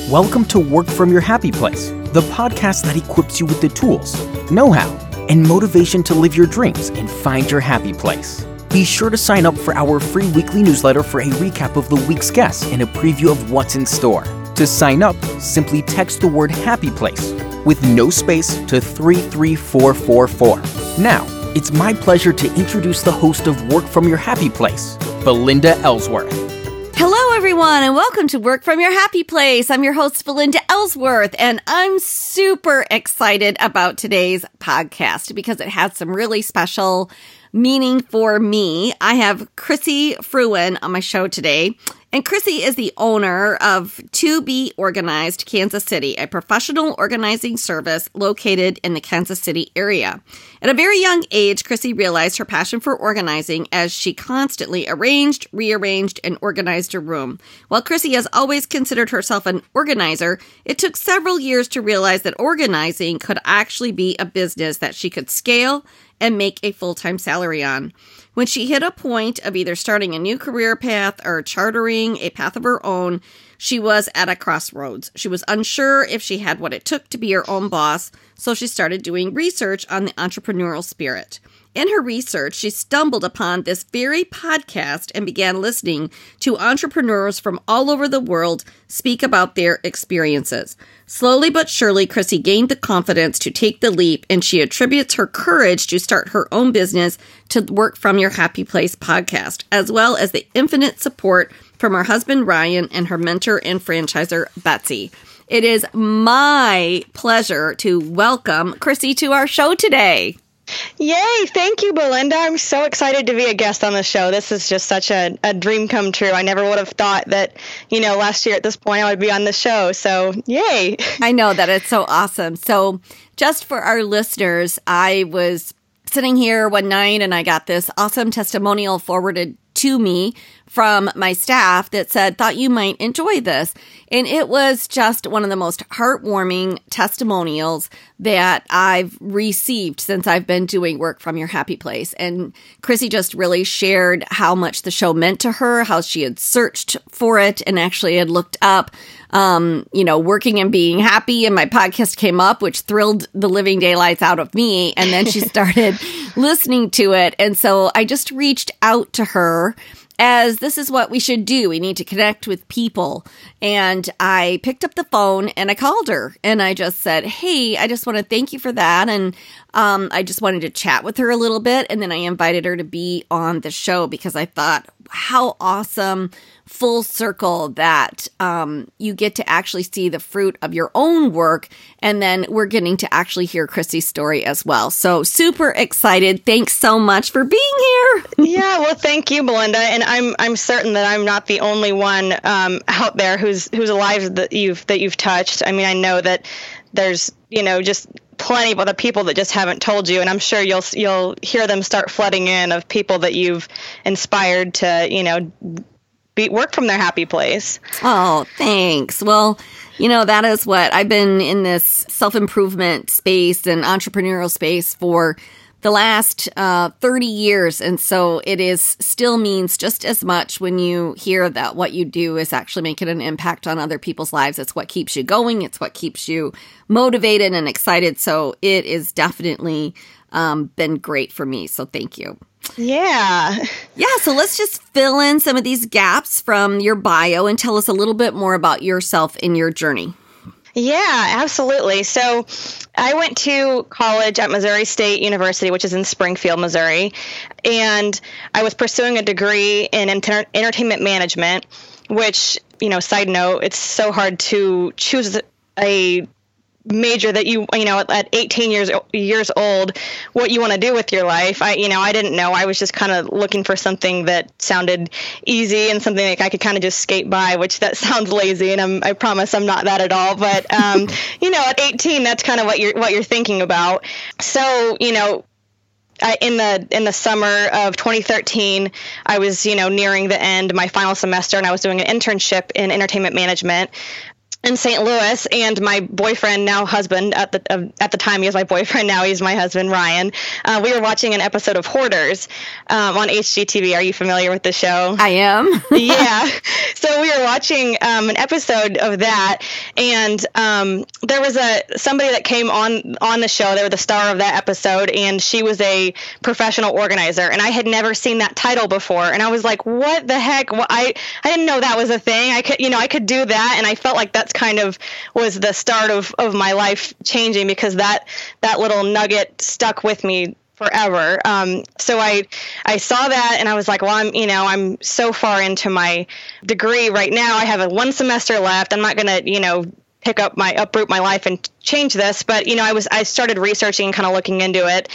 Welcome to Work From Your Happy Place, the podcast that equips you with the tools, know-how, and motivation to live your dreams and find your happy place. Be sure to sign up for our free weekly newsletter for a recap of the week's guests and a preview of what's in store. To sign up, simply text the word Happy Place with no space to 33444. Now, it's my pleasure to introduce the host of Work From Your Happy Place, Belinda Ellsworth. Hello, everyone, and welcome to Work From Your Happy Place. I'm your host, Belinda Ellsworth, and I'm super excited about today's podcast because it has some really special meaning for me. I have Chrissy Fruin on my show today, and Chrissy is the owner of To Be Organized Kansas City, a professional organizing service located in the Kansas City area. At a very young age, Chrissy realized her passion for organizing as she constantly arranged, rearranged, and organized her room. While Chrissy has always considered herself an organizer, it took several years to realize that organizing could actually be a business that she could scale and make a full-time salary on. When she hit a point of either starting a new career path or chartering a path of her own, she was at a crossroads. She was unsure if she had what it took to be her own boss, so she started doing research on the entrepreneurial spirit. In her research, she stumbled upon this very podcast and began listening to entrepreneurs from all over the world speak about their experiences. Slowly but surely, Chrissy gained the confidence to take the leap, and she attributes her courage to start her own business to Work From Your Happy Place podcast, as well as the infinite support from her husband, Ryan, and her mentor and franchisor, Betsy. It is my pleasure to welcome Chrissy to our show today. Yay! Thank you, Belinda. I'm so excited to be a guest on the show. This is just such a dream come true. I never would have thought that, last year at this point I would be on the show. So, yay! I know that. It's so awesome. So, just for our listeners, I was sitting here one night and I got this awesome testimonial forwarded to me from my staff that said, thought you might enjoy this. And it was just one of the most heartwarming testimonials that I've received since I've been doing Work From Your Happy Place. And Chrissy just really shared how much the show meant to her, how she had searched for it and actually had looked up, working and being happy. And my podcast came up, which thrilled the living daylights out of me. And then she started listening to it. And so I just reached out to her, as this is what we should do. We need to connect with people. And I picked up the phone and I called her and I just said, hey, I just want to thank you for that. And I just wanted to chat with her a little bit. And then I invited her to be on the show because I thought, how awesome, full circle that you get to actually see the fruit of your own work. And then we're getting to actually hear Chrissy's story as well. So super excited. Thanks so much for being here. Yeah, well, thank you, Belinda. And I'm certain that I'm not the only one out there whose lives that you've touched. I mean, I know that there's, just plenty of other people that just haven't told you, and I'm sure you'll hear them start flooding in of people that you've inspired to, work from their happy place. Oh, thanks. Well, that is what I've been in this self-improvement space and entrepreneurial space for the last 30 years. And so it still means just as much when you hear that what you do is actually making an impact on other people's lives. It's what keeps you going. It's what keeps you motivated and excited. So it is definitely been great for me. So thank you. Yeah. Yeah. So let's just fill in some of these gaps from your bio and tell us a little bit more about yourself and your journey. Yeah, absolutely. So I went to college at Missouri State University, which is in Springfield, Missouri, and I was pursuing a degree in entertainment management, which, side note, it's so hard to choose a major that at 18 years old, what you want to do with your life. I didn't know. I was just kind of looking for something that sounded easy and something like I could kind of just skate by, which that sounds lazy, and I promise I'm not that at all. But at 18, that's kind of what you're thinking about. So, in the summer of 2013, I was, nearing the end of my final semester, and I was doing an internship in entertainment management. in St. Louis, and my boyfriend, now husband, at the time he was my boyfriend, now he's my husband, Ryan. We were watching an episode of Hoarders on HGTV. Are you familiar with the show? I am. Yeah. So we were watching an episode of that, and there was somebody that came on the show. They were the star of that episode, and she was a professional organizer, and I had never seen that title before, and I was like, what the heck? Well, I didn't know that was a thing. I could do that, and I felt like that's kind of was the start of my life changing, because that little nugget stuck with me forever. So I saw that, and I was like, well, I'm so far into my degree right now. I have one semester left. I'm not going to, uproot my life and change this. But, I started researching and kind of looking into it.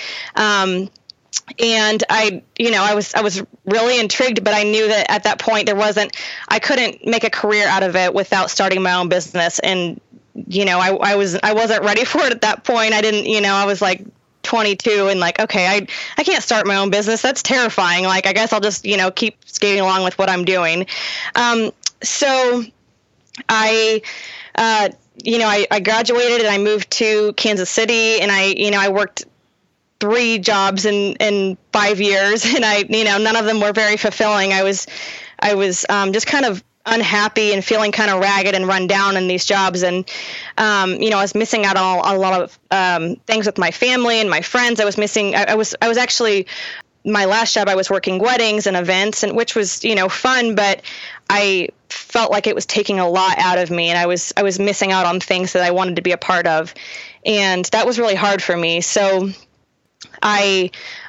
And I was really intrigued, but I knew that at that point I couldn't make a career out of it without starting my own business. And, I wasn't ready for it at that point. I didn't, I was like 22 and like, okay, I can't start my own business. That's terrifying. Like, I guess I'll just, keep skating along with what I'm doing. So I graduated and I moved to Kansas City, and I worked 3 jobs in 5 years, and none of them were very fulfilling. I was just kind of unhappy and feeling kind of ragged and run down in these jobs. And, I was missing out on a lot of things with my family and my friends. I was actually, my last job, I was working weddings and events, and which was, fun, but I felt like it was taking a lot out of me, and I was missing out on things that I wanted to be a part of. And that was really hard for me. So I,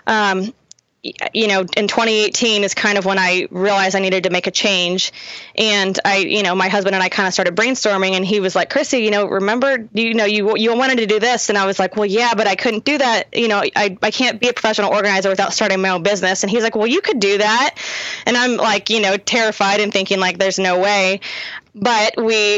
in 2018 is kind of when I realized I needed to make a change. And my husband and I kind of started brainstorming, and he was like, Chrissy, remember, you wanted to do this. And I was like, well, yeah, but I couldn't do that. I can't be a professional organizer without starting my own business. And he's like, well, you could do that. And I'm like, terrified and thinking like, there's no way. But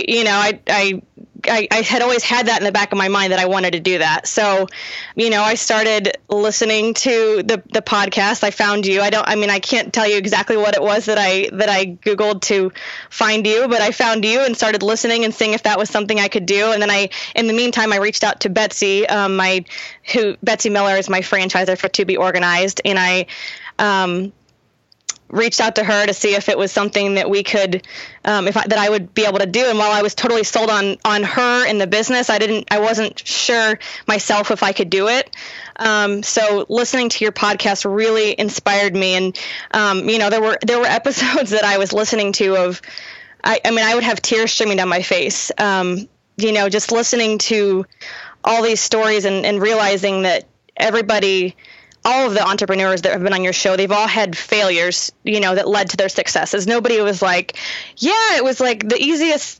I had always had that in the back of my mind that I wanted to do that. So, I started listening to the podcast. I found you. I can't tell you exactly what it was that I Googled to find you, but I found you and started listening and seeing if that was something I could do. And then in the meantime, I reached out to Betsy, Betsy Miller is my franchiser for To Be Organized. And I, reached out to her to see if it was something that we could, that I would be able to do. And while I was totally sold on her and the business, I wasn't sure myself if I could do it. So listening to your podcast really inspired me. And, there were episodes that I was listening to of, I would have tears streaming down my face, just listening to all these stories and realizing that all of the entrepreneurs that have been on your show, they've all had failures, that led to their successes. Nobody was like, yeah, it was like the easiest,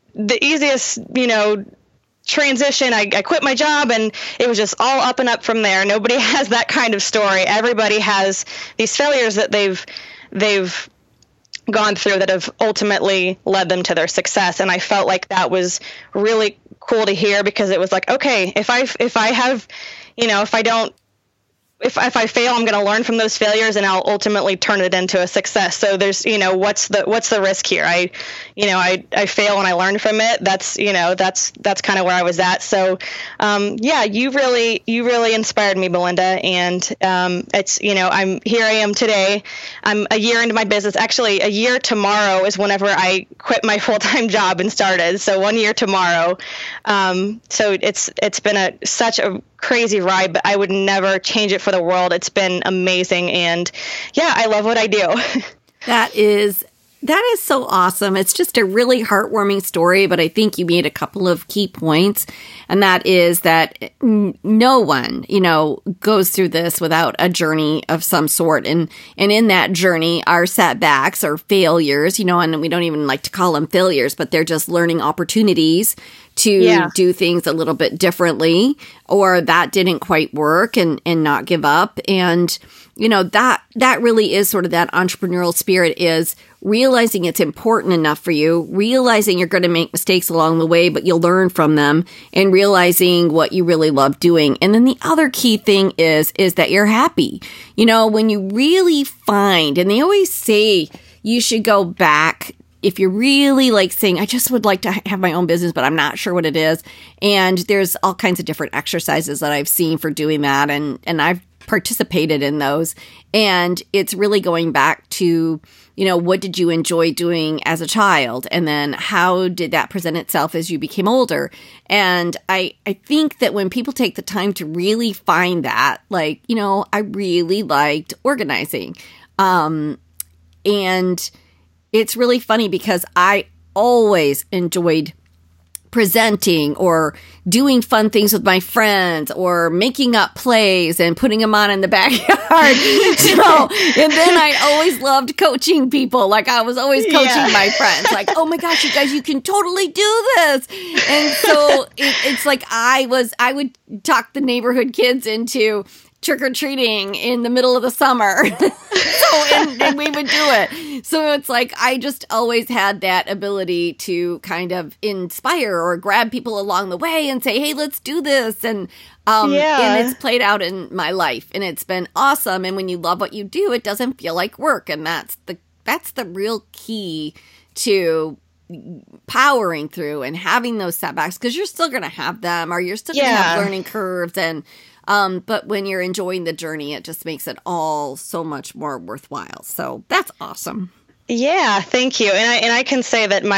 transition. I quit my job and it was just all up and up from there. Nobody has that kind of story. Everybody has these failures that they've gone through that have ultimately led them to their success. And I felt like that was really cool to hear, because it was like, okay, if I fail, I'm going to learn from those failures, and I'll ultimately turn it into a success. So there's, what's the risk here? I fail and I learn from it. That's kind of where I was at. So, you really inspired me, Belinda. And, it's, here I am today. I'm a year into my business. Actually, a year tomorrow is whenever I quit my full-time job and started. So 1 year tomorrow. So it's been such a crazy ride, but I would never change it for the world. It's been amazing. And I love what I do. That is so awesome. It's just a really heartwarming story, but I think you made a couple of key points. And that is that no one, goes through this without a journey of some sort. And in that journey are setbacks or failures, and we don't even like to call them failures, but they're just learning opportunities to do things a little bit differently, or that didn't quite work, and not give up. And, that really is sort of that entrepreneurial spirit, is realizing it's important enough for you, realizing you're going to make mistakes along the way, but you'll learn from them, and realizing what you really love doing. And then the other key thing is that you're happy. When you really find, and they always say you should go back if you're really like saying, I just would like to have my own business, but I'm not sure what it is. And there's all kinds of different exercises that I've seen for doing that. And I've participated in those. And it's really going back to, what did you enjoy doing as a child? And then how did that present itself as you became older? And I think that when people take the time to really find that, like, I really liked organizing. And it's really funny because I always enjoyed presenting or doing fun things with my friends or making up plays and putting them on in the backyard. And then I always loved coaching people. Like I was always coaching my friends. Like, oh my gosh, you guys, you can totally do this. And so it's like I would talk the neighborhood kids into trick-or-treating in the middle of the summer. and we would do it. So it's like I just always had that ability to kind of inspire or grab people along the way and say, hey, let's do this. And it's played out in my life and it's been awesome. And when you love what you do, it doesn't feel like work. And that's the real key to powering through and having those setbacks, because you're still going to have them, or you're still going to have learning curves. And but when you're enjoying the journey, it just makes it all so much more worthwhile. So that's awesome. Yeah, thank you. And I can say that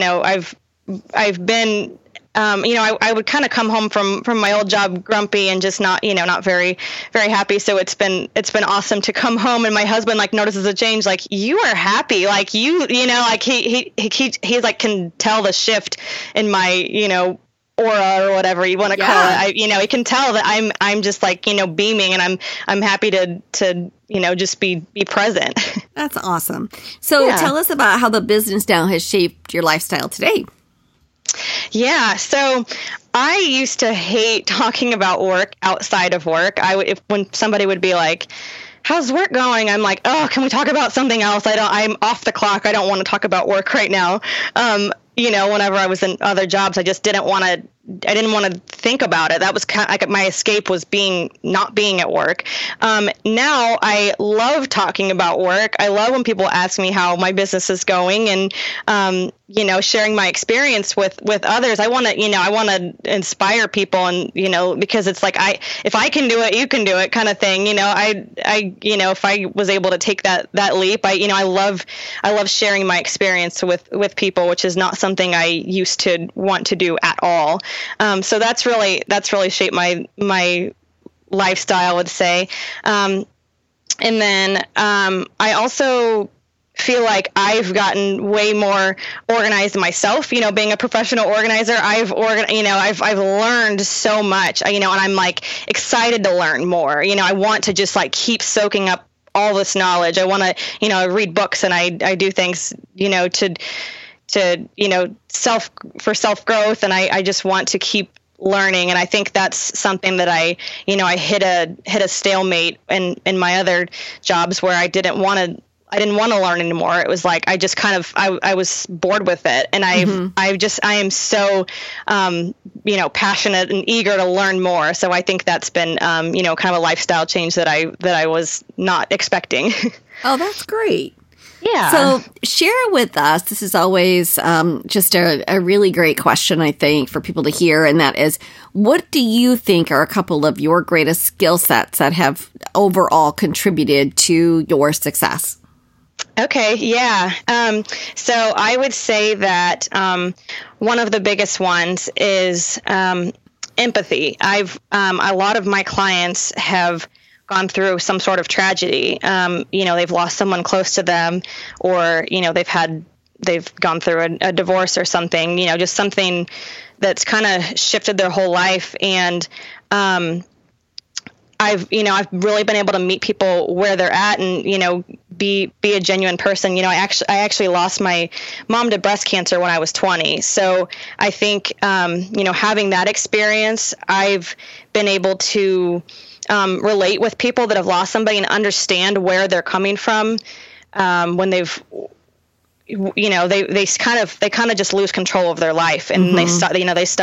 I've been, I would kind of come home from my old job grumpy and just not very, very happy. So it's been awesome to come home, and my husband like notices a change. Like, you are happy. Like like he's like can tell the shift in my, aura or whatever you want to call it. He can tell that I'm just like, beaming, and I'm happy to just be present. That's awesome. So tell us about how the business now has shaped your lifestyle today. Yeah. So I used to hate talking about work outside of work. When somebody would be like, how's work going? I'm like, oh, can we talk about something else? I'm off the clock. I don't want to talk about work right now. Whenever I was in other jobs, I didn't want to think about it. That was kind of like my escape was not being at work. Now I love talking about work. I love when people ask me how my business is going, and, sharing my experience with others. I want to inspire people, and, because it's like, if I can do it, you can do it kind of thing. If I was able to take that leap, I love sharing my experience with people, which is not something I used to want to do at all. So that's really shaped my lifestyle, I would say. And then I also feel like I've gotten way more organized myself. Being a professional organizer, I've learned so much. And I'm like excited to learn more. I want to just like keep soaking up all this knowledge. I want to read books, and I do things to self growth, and I just want to keep learning. And I think that's something that I hit a stalemate in my other jobs, where I didn't want to learn anymore. It was like I just kind of I was bored with it, and I am so passionate and eager to learn more. So I think that's been kind of a lifestyle change that I was not expecting. Oh, that's great. Yeah. So share with us, this is always just a really great question, I think, for people to hear. And that is, what do you think are a couple of your greatest skill sets that have overall contributed to your success? Okay. Yeah. So I would say that one of the biggest ones is empathy. A lot of my clients have gone through some sort of tragedy. They've lost someone close to them, or, they've gone through a divorce or something, just something that's kind of shifted their whole life. And, I've really been able to meet people where they're at, and, be a genuine person. I actually lost my mom to breast cancer when I was 20. So I think, having that experience, I've been able to relate with people that have lost somebody and understand where they're coming from when they've, they kind of just lose control of their life, and they start,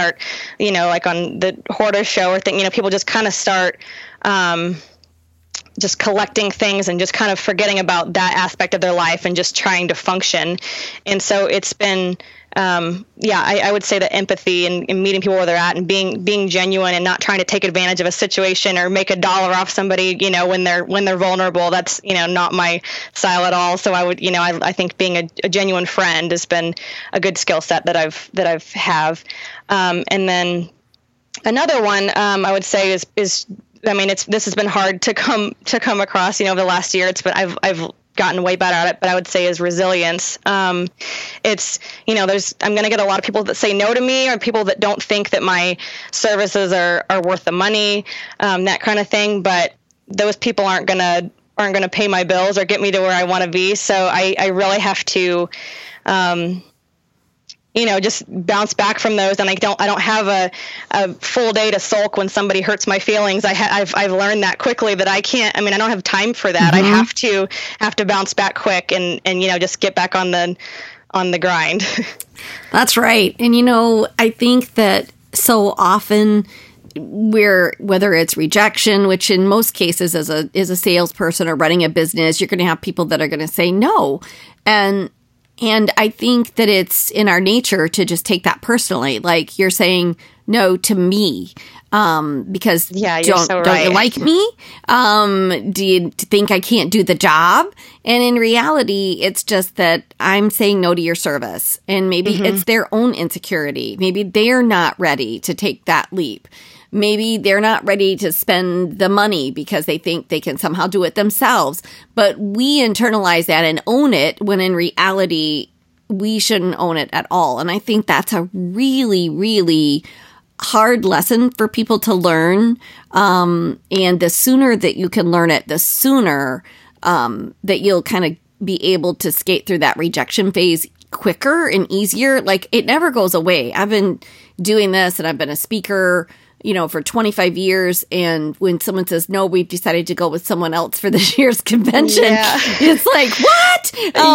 like on the Hoarder show or thing, people just kind of start just collecting things and just kind of forgetting about that aspect of their life and just trying to function. And so it's been, I would say that empathy and meeting people where they're at and being genuine and not trying to take advantage of a situation or make $1 off somebody, when they're vulnerable. That's, not my style at all. So I would, I think being a genuine friend has been a good skill set that I've have. And then another one, I would say is this has been hard to come across, over the last year. I've gotten way better at it, but I would say is resilience. I'm going to get a lot of people that say no to me, or people that don't think that my services are worth the money, that kind of thing. But those people aren't going to pay my bills or get me to where I want to be. So I really have to, just bounce back from those. And I don't have a full day to sulk when somebody hurts my feelings. I've learned that quickly that I don't have time for that. Mm-hmm. I have to bounce back quick and just get back on the grind. That's right. And, I think that so often whether it's rejection, which in most cases as a salesperson or running a business, you're going to have people that are going to say no. And I think that it's in our nature to just take that personally. Like you're saying no to me because don't you like me? Do you think I can't do the job? And in reality, it's just that I'm saying no to your service. And maybe it's their own insecurity. Maybe they're not ready to take that leap. Maybe they're not ready to spend the money because they think they can somehow do it themselves. But we internalize that and own it when in reality, we shouldn't own it at all. And I think that's a really, really hard lesson for people to learn. And the sooner that you can learn it, the sooner that you'll kind of be able to skate through that rejection phase quicker and easier. Like it never goes away. I've been doing this and I've been a speaker for 25 years. And when someone says, no, we've decided to go with someone else for this year's convention, it's like, what?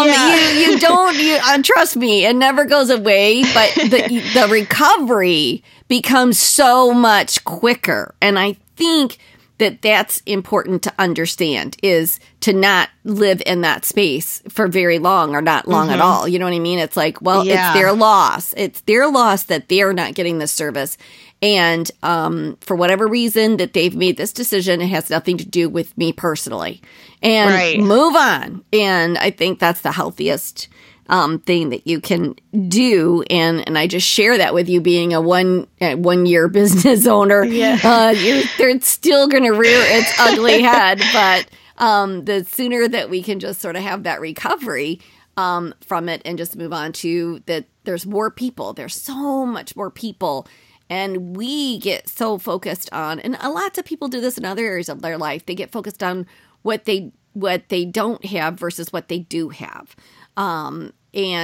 You don't, trust me, it never goes away. But the recovery becomes so much quicker. And I think that's important to understand, is to not live in that space for very long or not long at all. You know what I mean? It's like, well, it's their loss. It's their loss that they're not getting this service. And for whatever reason that they've made this decision, it has nothing to do with me personally. And move on. And I think that's the healthiest thing that you can do. And I just share that with you, being a one year business owner. They're still going to rear its ugly head. But the sooner that we can just sort of have that recovery from it and just move on to that, there's more people. There's so much more people. And we get so focused on, and lots of people do this in other areas of their life. They get focused on what they don't have versus what they do have. And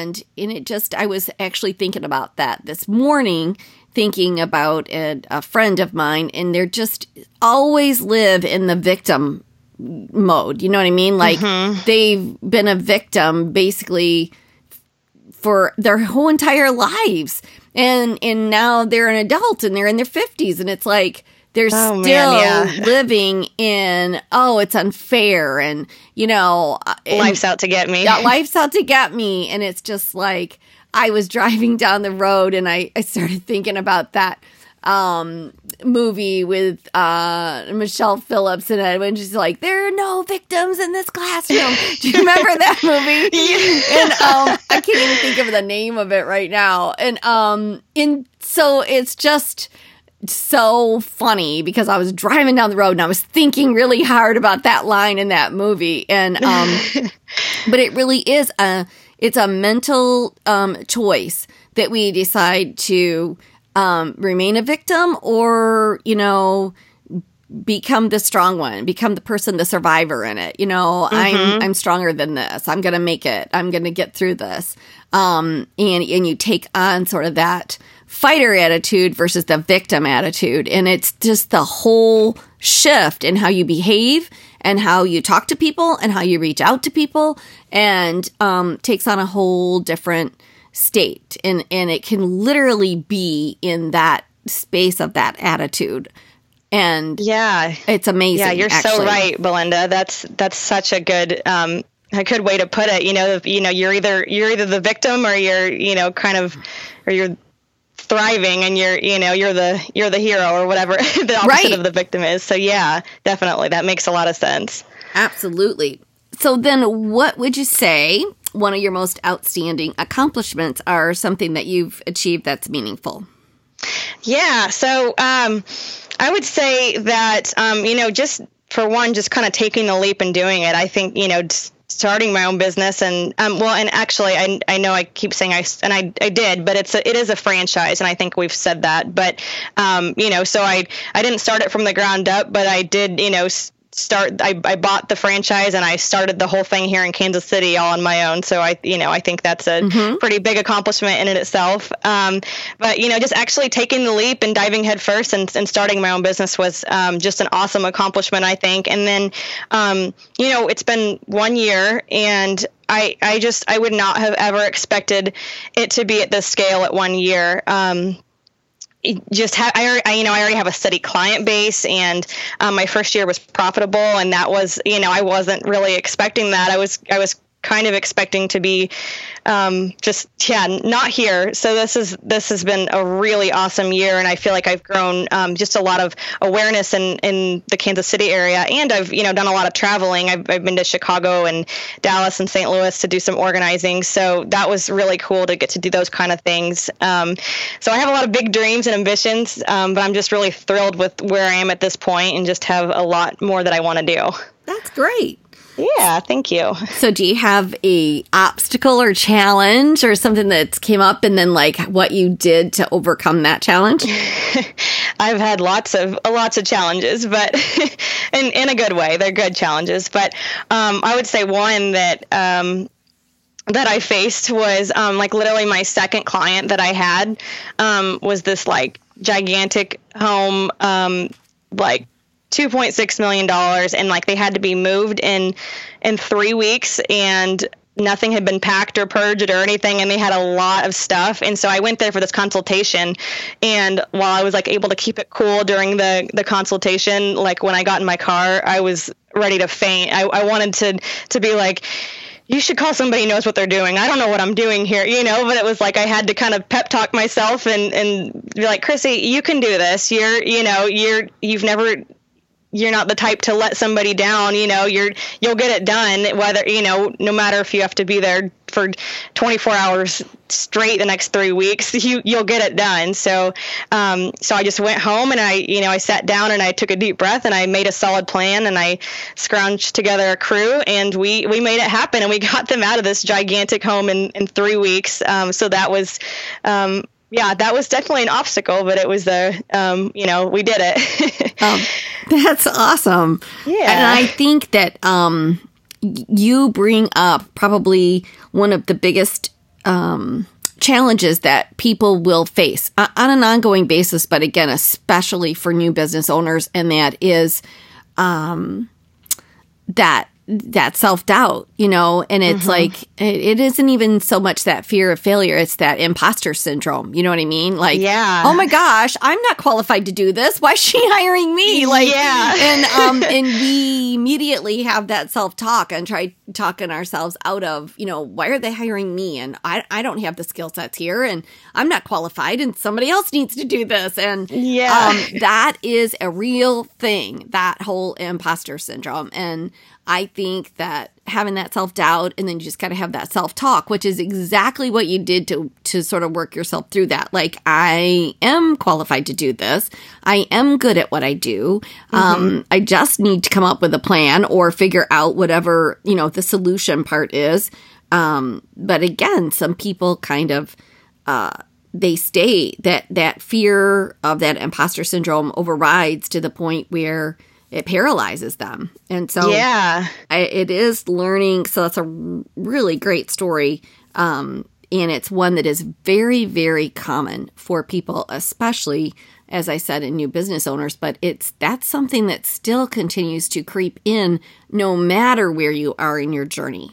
it just, I was actually thinking about that this morning, thinking about a friend of mine, and they're just always live in the victim mode. You know what I mean? Like they've been a victim basically for their whole entire lives. And now they're an adult and they're in their 50s, and it's like they're still living in, it's unfair, and life's out to get me. Life's out to get me. And it's just like, I was driving down the road and I started thinking about that movie with Michelle Phillips in it, when she's like, there are no victims in this classroom. Do you remember that movie? And I can't even think of the name of it right now. And so it's just so funny because I was driving down the road and I was thinking really hard about that line in that movie. And but it really is it's a mental choice that we decide to remain a victim or, become the strong one, become the person, the survivor in it. I'm stronger than this. I'm going to make it. I'm going to get through this. And you take on sort of that fighter attitude versus the victim attitude. And it's just the whole shift in how you behave and how you talk to people and how you reach out to people, and takes on a whole different state. And it can literally be in that space of that attitude And yeah, it's amazing. Yeah, you're actually. so right, Belinda. That's such a good way to put it. You're either the victim or you're thriving and you're the hero or whatever the opposite of the victim is. So yeah, definitely. That makes a lot of sense. Absolutely. So then what would you say one of your most outstanding accomplishments are, something that you've achieved that's meaningful? Yeah. So I would say that, just for one, just kind of taking the leap and doing it. I think, starting my own business and, and actually I know I keep saying I did, but it is a franchise. And I think we've said that, but, so I didn't start it from the ground up, but I did, I bought the franchise and I started the whole thing here in Kansas City all on my own. So I think that's a pretty big accomplishment in itself. But, just actually taking the leap and diving head first and starting my own business was just an awesome accomplishment, I think. And then, it's been 1 year and I would not have ever expected it to be at this scale at 1 year. I already have a steady client base, and my first year was profitable, and that was, I wasn't really expecting that. I was kind of expecting to be not here. So this has been a really awesome year, and I feel like I've grown just a lot of awareness in the Kansas City area, and I've done a lot of traveling. I've been to Chicago and Dallas and St. Louis to do some organizing, so that was really cool to get to do those kind of things. So I have a lot of big dreams and ambitions, but I'm just really thrilled with where I am at this point, and just have a lot more that I want to do. That's great. Yeah, thank you. So do you have a obstacle or challenge or something that's came up, and then like what you did to overcome that challenge? I've had lots of challenges, but in a good way. They're good challenges. But I would say one that I faced was literally my second client that I had was this gigantic home, $2.6 million, and they had to be moved in 3 weeks, and nothing had been packed or purged or anything, and they had a lot of stuff. And so I went there for this consultation, and while I was able to keep it cool during the consultation, when I got in my car, I was ready to faint. I wanted to be like, you should call somebody who knows what they're doing. I don't know what I'm doing here, but it was I had to kind of pep talk myself and be like, Chrissy, you can do this. You're not the type to let somebody down. You'll get it done, whether, no matter if you have to be there for 24 hours straight the next 3 weeks, you'll get it done. So I just went home and I sat down and I took a deep breath and I made a solid plan and I scrounged together a crew and we made it happen, and we got them out of this gigantic home in 3 weeks. So that was, that was definitely an obstacle, but it was we did it. That's awesome. Yeah. And I think that you bring up probably one of the biggest challenges that people will face on an ongoing basis, but again, especially for new business owners, and that is that self-doubt, and it's it isn't even so much that fear of failure. It's that imposter syndrome. You know what I mean? Yeah. Oh my gosh, I'm not qualified to do this. Why is she hiring me? And we immediately have that self-talk and try talking ourselves out of, why are they hiring me? And I don't have the skill sets here, and I'm not qualified, and somebody else needs to do this. And that is a real thing, that whole imposter syndrome. And I think that having that self-doubt, and then you just got to have that self-talk, which is exactly what you did to sort of work yourself through that. I am qualified to do this. I am good at what I do. I just need to come up with a plan or figure out whatever, the solution part is. But again, some people kind of, they stay, that fear of that imposter syndrome overrides to the point where it paralyzes them. And so it is learning. So that's a really great story. And it's one that is very, very common for people, especially, as I said, in new business owners. But that's something that still continues to creep in no matter where you are in your journey.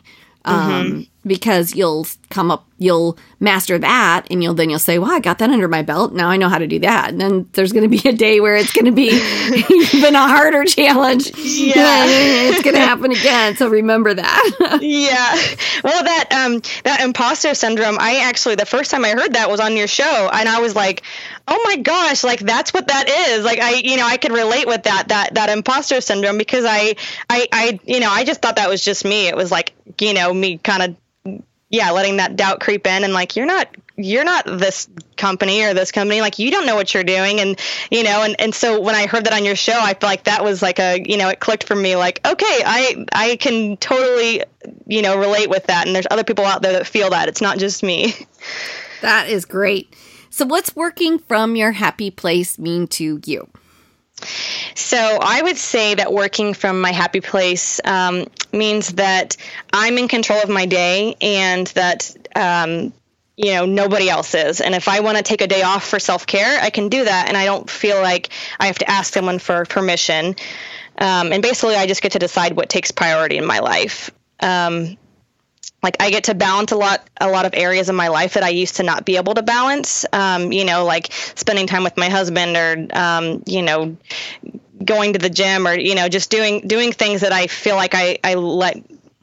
Because you'll master that, and you'll say, well, I got that under my belt. Now I know how to do that. And then there's going to be a day where it's going to be even a harder challenge. Yeah. It's going to happen again. So remember that. Yeah. Well, that imposter syndrome, the first time I heard that was on your show, and I was like, oh my gosh, like that's what that is. Like I could relate with that imposter syndrome, because I just thought that was just me. It was like, me kind of, letting that doubt creep in, and like, you're not this company or this company, like you don't know what you're doing. And, and so when I heard that on your show, I feel like that was like it clicked for me, like, okay, I can totally, relate with that. And there's other people out there that feel that. It's not just me. That is great. So what's working from your happy place mean to you? So I would say that working from my happy place means that I'm in control of my day, and that, nobody else is. And if I want to take a day off for self-care, I can do that. And I don't feel like I have to ask someone for permission. And basically, I just get to decide what takes priority in my life. Like I get to balance a lot of areas of my life that I used to not be able to balance, like spending time with my husband, or, going to the gym, or, just doing things that I feel like I let,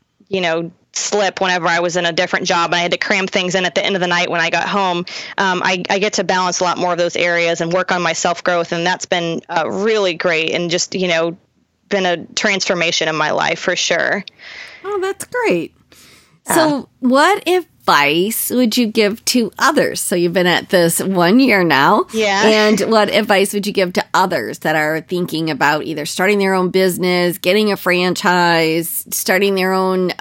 slip whenever I was in a different job and I had to cram things in at the end of the night when I got home. I get to balance a lot more of those areas and work on my self-growth. And that's been really great, and just, been a transformation in my life for sure. Oh, that's great. So what advice would you give to others? So you've been at this 1 year now. Yeah. And what advice would you give to others that are thinking about either starting their own business, getting a franchise, starting their own,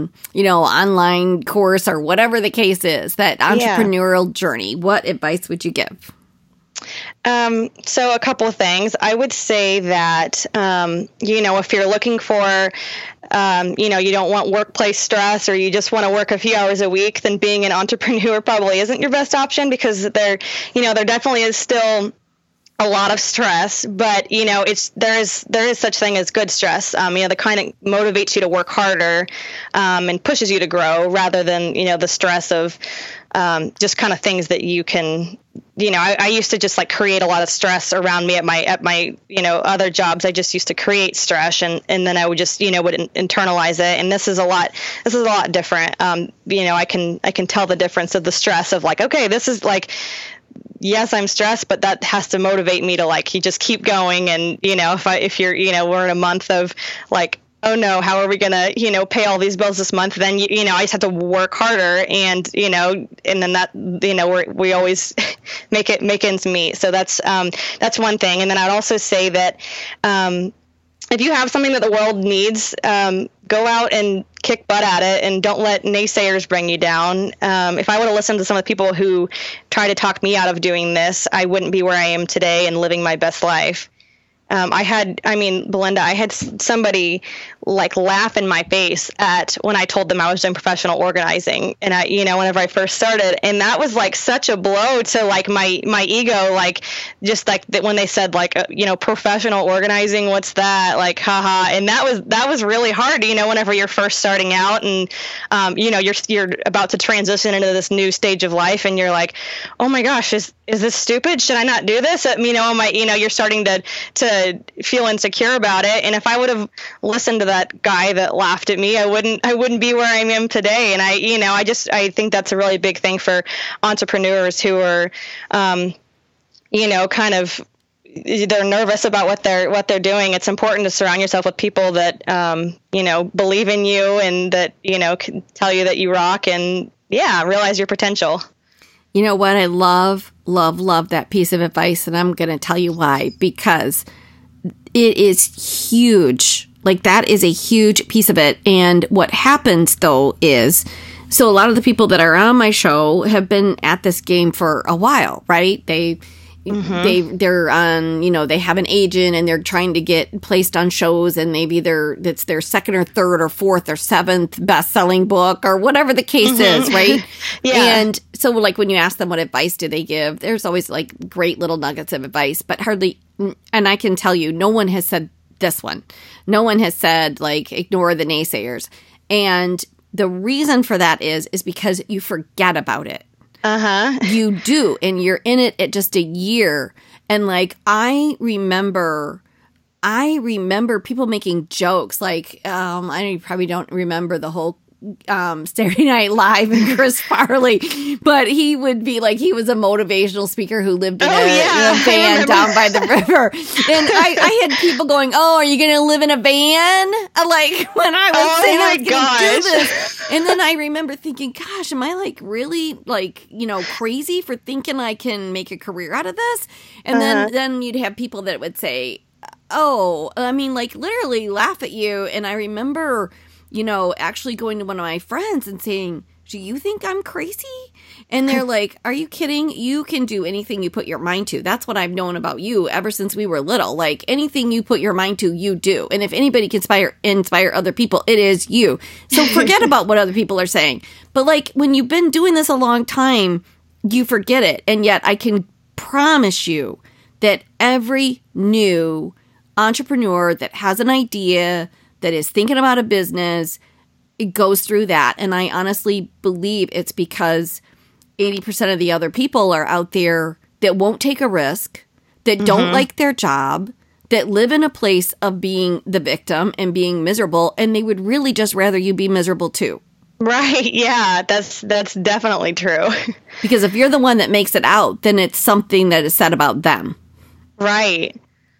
online course, or whatever the case is, that entrepreneurial journey? What advice would you give? So a couple of things. I would say that, if you're looking for, you don't want workplace stress, or you just want to work a few hours a week, then being an entrepreneur probably isn't your best option, because there definitely is still a lot of stress, but there is such thing as good stress. The kind that motivates you to work harder, and pushes you to grow, rather than, the stress of, just kind of things that you can, I used to just like create a lot of stress around me at my, other jobs. I just used to create stress, and then I would just, would internalize it. And this is a lot different. I can tell the difference of the stress of like, okay, this is like, yes, I'm stressed, but that has to motivate me to like, you just keep going. And, if you're, we're in a month of like, oh no, how are we going to, pay all these bills this month? Then, I just have to work harder, and, and then that, we always make ends meet. So that's one thing. And then I'd also say that, if you have something that the world needs, go out and kick butt at it, and don't let naysayers bring you down. If I would have listened to some of the people who try to talk me out of doing this, I wouldn't be where I am today and living my best life. Belinda, I had somebody like laugh in my face when I told them I was doing professional organizing, and whenever I first started, and that was like such a blow to like my ego, like just like that when they said like, professional organizing, what's that? Like, haha. And that was really hard, whenever you're first starting out, and, you're about to transition into this new stage of life, and you're like, oh my gosh, is this stupid? Should I not do this? You're starting to feel insecure about it. And if I would have listened to that guy that laughed at me, I wouldn't be where I am today. And I think that's a really big thing for entrepreneurs who are, kind of, they're nervous about what they're doing. It's important to surround yourself with people that, believe in you, and that, can tell you that you rock, and realize your potential. You know what? I love that piece of advice, and I'm going to tell you why. Because it is huge. Like, that is a huge piece of it. And what happens, though, is, so a lot of the people that are on my show have been at this game for a while, right? They're on, they have an agent, and they're trying to get placed on shows, and maybe it's their second or third or fourth or seventh best-selling book, or whatever the case is, right? Yeah. And so, like, when you ask them what advice do they give, there's always like great little nuggets of advice, but hardly, and I can tell you, no one has said this one. No one has said like, ignore the naysayers. And the reason for that is because you forget about it. You do, and you're in it at just a year. And like I remember people making jokes like I probably don't remember the whole Saturday Night Live and Chris Farley, but he would be like, he was a motivational speaker who lived in a van down by the river. And I had people going, "Oh, are you going to live in a van?" Like when I was saying I was going to do this. And then I remember thinking, gosh, am I like really like, crazy for thinking I can make a career out of this? And then you'd have people that would say, "Oh, I mean, like literally laugh at you." And I remember actually going to one of my friends and saying, "Do you think I'm crazy?" And they're like, "Are you kidding? You can do anything you put your mind to." That's what I've known about you ever since we were little. Like anything you put your mind to, you do. And if anybody can inspire other people, it is you. So forget about what other people are saying. But like when you've been doing this a long time, you forget it. And yet I can promise you that every new entrepreneur that has an idea, that is thinking about a business, it goes through that. And I honestly believe it's because 80% of the other people are out there that won't take a risk, that don't like their job, that live in a place of being the victim and being miserable, and they would really just rather you be miserable too. Right. Yeah, that's definitely true. Because if you're the one that makes it out, then it's something that is said about them. Right.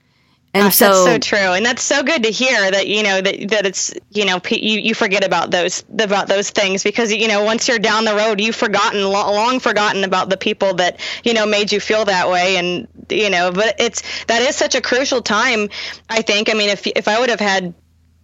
And Gosh, that's so true, and that's so good to hear that that it's you forget about those things because once you're down the road, you've long forgotten about the people that made you feel that way, and but that is such a crucial time. I think. I mean, if I would have had,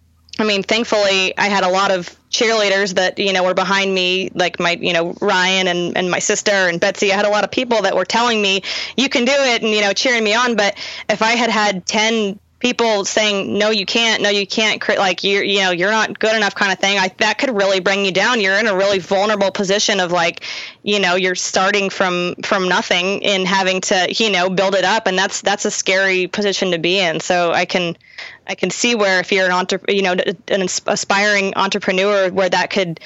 thankfully I had a lot of cheerleaders that were behind me, like my Ryan and my sister and Betsy. I had a lot of people that were telling me you can do it and cheering me on. But if I had 10 people saying no you can't, like you're not good enough kind of thing, that could really bring you down. You're in a really vulnerable position of like you're starting from nothing and having to build it up, and that's a scary position to be in. So I can see where if you're an aspiring entrepreneur, where that could,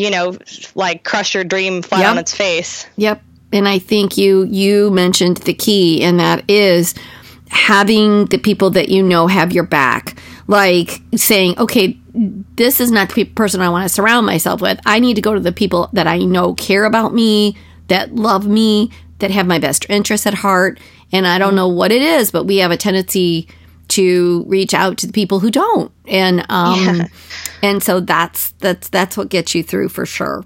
like crush your dream flat on its face. Yep. And I think you mentioned the key, and that is having the people that have your back. Like saying, okay, this is not the person I want to surround myself with. I need to go to the people that I know care about me, that love me, that have my best interests at heart. And I don't know what it is, but we have a tendency to reach out to the people who don't. And and so that's what gets you through for sure.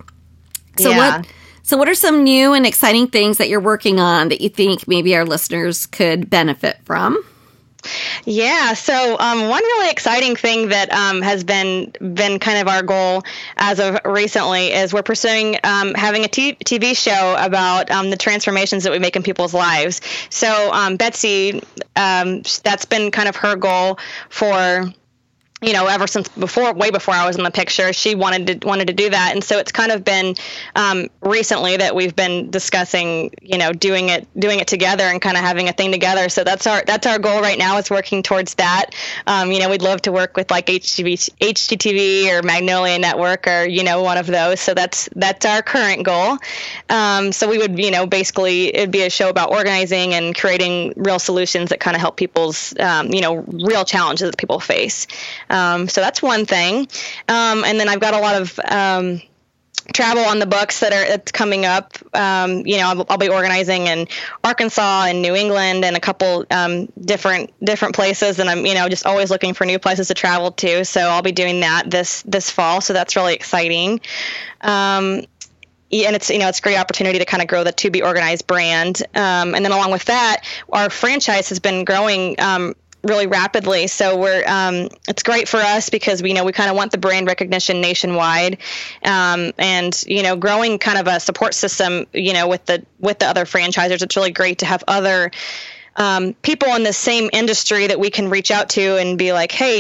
So what are some new and exciting things that you're working on that you think maybe our listeners could benefit from? Yeah. So one really exciting thing that has been kind of our goal as of recently is we're pursuing having a TV show about the transformations that we make in people's lives. So Betsy, that's been kind of her goal for ever since way before I was in the picture. She wanted to do that. And so it's kind of been recently that we've been discussing, doing it together and kind of having a thing together. So that's our goal right now, is working towards that. We'd love to work with like HGTV or Magnolia Network or, one of those. So that's our current goal. So we would, basically it'd be a show about organizing and creating real solutions that kind of help people's, real challenges that people face. So that's one thing. And then I've got a lot of travel on the books that's coming up. I'll be organizing in Arkansas and New England and a couple different places, and I'm just always looking for new places to travel to. So I'll be doing that this fall. So that's really exciting. And it's it's a great opportunity to kind of grow the To Be Organized brand. And then along with that, our franchise has been growing really rapidly. So we're it's great for us because we kind of want the brand recognition nationwide, and growing kind of a support system with the other franchisors. It's really great to have other people in the same industry that we can reach out to and be like, hey,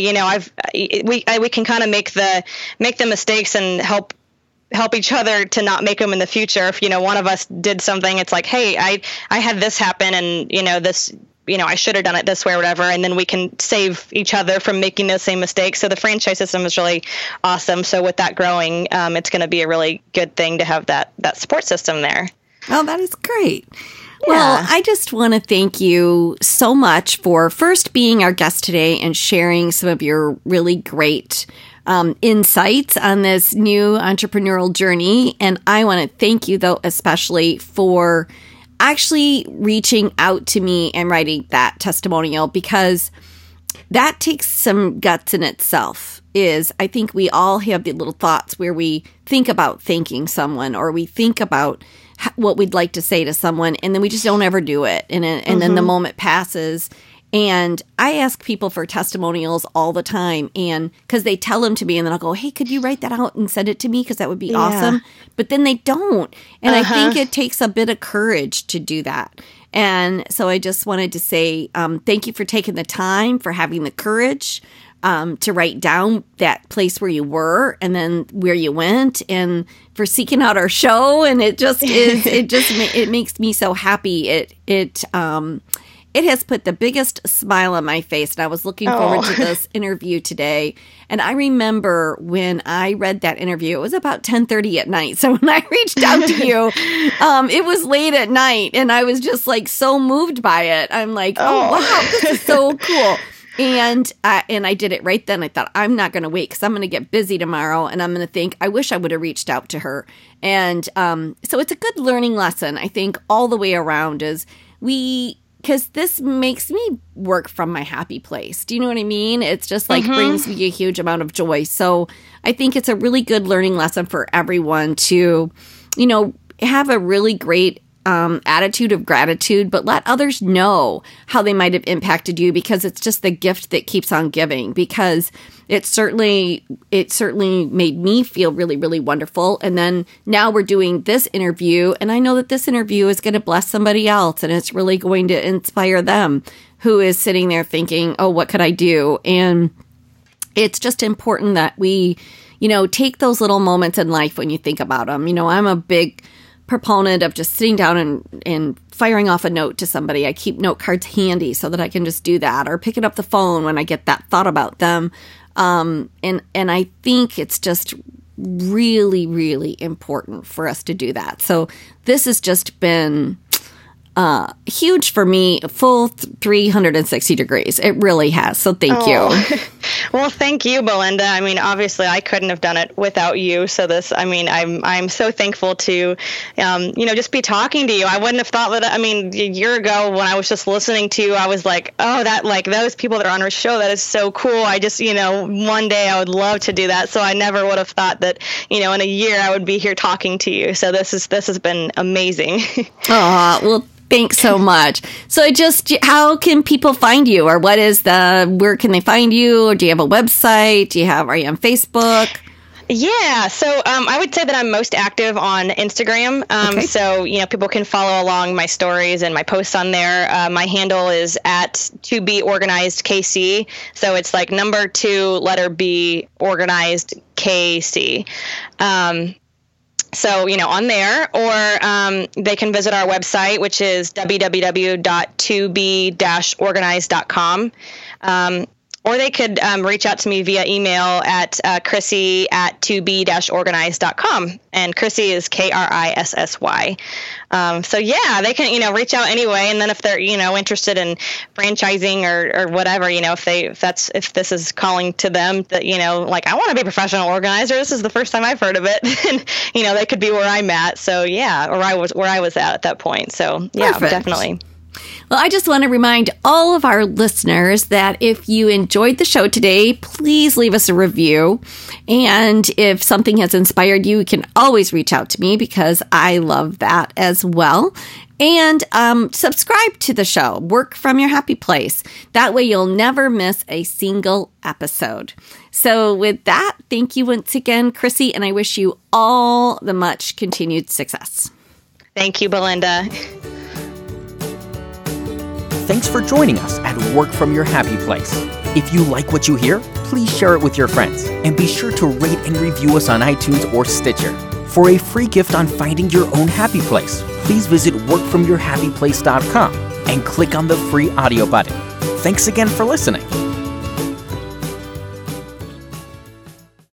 we can kind of make the mistakes and help each other to not make them in the future. If one of us did something, it's like, hey, I had this happen, and I should have done it this way or whatever, and then we can save each other from making those same mistakes. So the franchise system is really awesome. So with that growing, it's going to be a really good thing to have that support system there. Oh, that is great. Yeah. Well, I just want to thank you so much for first being our guest today and sharing some of your really great insights on this new entrepreneurial journey. And I want to thank you, though, especially for actually reaching out to me and writing that testimonial, because that takes some guts in itself. I think we all have the little thoughts where we think about thanking someone, or we think about what we'd like to say to someone, and then we just don't ever do it. And then the moment passes. And I ask people for testimonials all the time, and because they tell them to me, and then I'll go, hey, could you write that out and send it to me? Because that would be awesome. But then they don't. And I think it takes a bit of courage to do that. And so I just wanted to say thank you for taking the time, for having the courage to write down that place where you were and then where you went, and for seeking out our show. And it just is, it makes me so happy. It has put the biggest smile on my face. And I was looking forward to this interview today. And I remember when I read that interview, it was about 10:30 at night. So when I reached out to you, it was late at night, and I was just like so moved by it. I'm like, oh wow, this is so cool. And I did it right then. I thought, I'm not going to wait, because I'm going to get busy tomorrow, and I'm going to think, I wish I would have reached out to her. And so it's a good learning lesson, I think, all the way around, is because this makes me work from my happy place. Do you know what I mean? It's just like brings me a huge amount of joy. So I think it's a really good learning lesson for everyone to, have a really great attitude of gratitude, but let others know how they might have impacted you, because it's just the gift that keeps on giving. Because it certainly made me feel really, really wonderful. And then now we're doing this interview, and I know that this interview is going to bless somebody else, and it's really going to inspire them who is sitting there thinking, oh, what could I do? And it's just important that we, take those little moments in life when you think about them. I'm a big proponent of just sitting down and firing off a note to somebody. I keep note cards handy so that I can just do that, or picking up the phone when I get that thought about them. And I think it's just really, really important for us to do that. So this has just been huge for me, full 360 degrees. It really has. So thank you. Well, thank you, Belinda. I mean, obviously I couldn't have done it without you. So I'm so thankful to, just be talking to you. I wouldn't have thought that, a year ago when I was just listening to you, I was like, oh, that, like those people that are on our show, that is so cool. I just, one day I would love to do that. So I never would have thought that, in a year I would be here talking to you. So this has been amazing. Well, thanks so much. So how can people find you, or where can they find you? Or do you have a website? Are you on Facebook? Yeah. So I would say that I'm most active on Instagram. Okay. So, people can follow along my stories and my posts on there. My handle is at 2B Organized KC. So it's like number 2, letter B, Organized KC. So, on there, or they can visit our website, which is www.2b-organized.com. Or they could reach out to me via email at Chrissy@2b-organized.com. And Chrissy is Krissy. So yeah, they can, reach out anyway. And then if they're, interested in franchising or whatever, if this is calling to them that, like, I want to be a professional organizer. This is the first time I've heard of it. And, they could be where I'm at. So yeah, or where I was at that point. So yeah, Perfect. Definitely. Well, I just want to remind all of our listeners that if you enjoyed the show today, please leave us a review. And if something has inspired you can always reach out to me, because I love that as well. And subscribe to the show, Work From Your Happy Place. That way you'll never miss a single episode. So with that, thank you once again, Chrissy, and I wish you all the much continued success. Thank you, Belinda. Thanks for joining us at Work From Your Happy Place. If you like what you hear, please share it with your friends, and be sure to rate and review us on iTunes or Stitcher. For a free gift on finding your own happy place, please visit workfromyourhappyplace.com and click on the free audio button. Thanks again for listening.